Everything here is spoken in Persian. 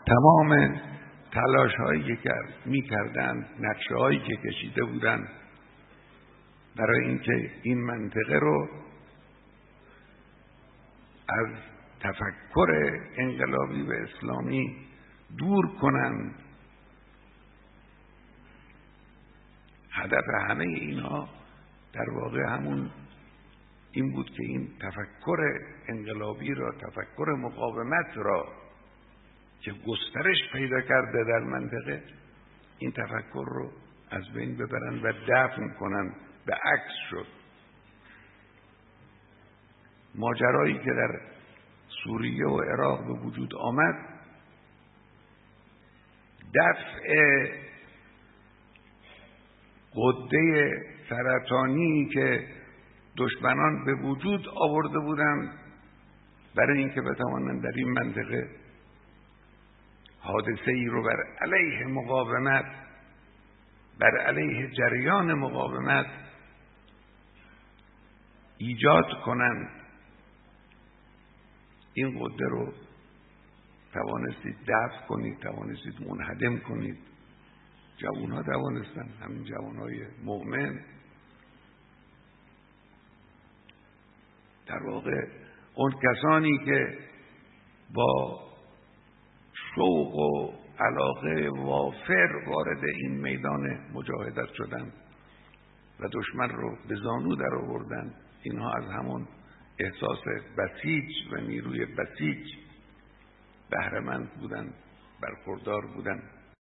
تمام تلاش هایی که می‌کردند، نقشه هایی که کشیده بودند برای اینکه این منطقه رو از تفکر انقلابی و اسلامی دور کنند. هدف همه اینها در واقع همون این بود که این تفکر انقلابی را، تفکر مقاومت را که گسترش پیدا کرده در منطقه، این تفکر رو از بین ببرن و دفن کنن. به عکس شد. ماجرایی که در سوریه و عراق به وجود آمد، دفع غده سرطانی که دشمنان به وجود آورده بودند برای اینکه بتوانند در این منطقه حادثه ای رو بر علیه مقاومت، بر علیه جریان مقاومت ایجاد کنند، این غده رو توانستید دفع کنید، توانستید منهدم کنید. جوان‌ها توانستن، همین جوان‌های مؤمن، در واقع اون کسانی که با شوق و علاقه وافر وارد این میدان مجاهدت شدند و دشمن رو به زانو در آوردند، اینها از همون احساس بسیج و نیروی بسیج بهره‌مند بودند، برخوردار بودند.